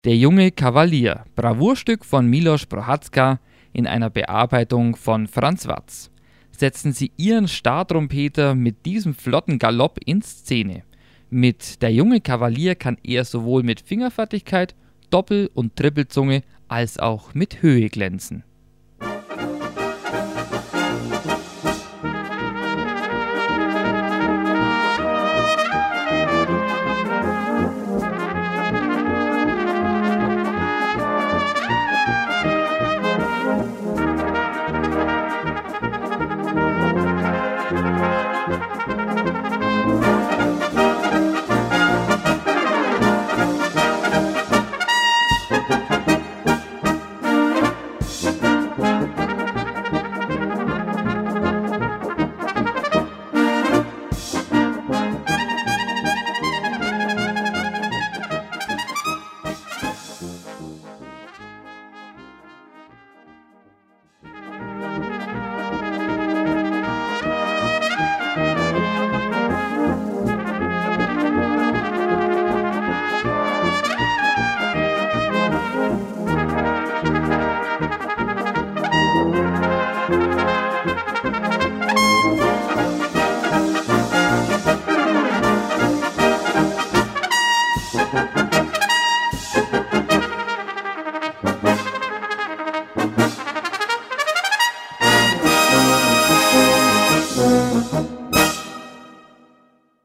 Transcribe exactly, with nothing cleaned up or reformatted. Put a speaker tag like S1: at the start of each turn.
S1: Der junge Kavalier, Bravourstück von Milos Prohatzka in einer Bearbeitung von Franz Watz. Setzen Sie Ihren Startrompeter mit diesem flotten Galopp in Szene. Mit Der junge Kavalier kann er sowohl mit Fingerfertigkeit, Doppel- und Trippelzunge als auch mit Höhe glänzen.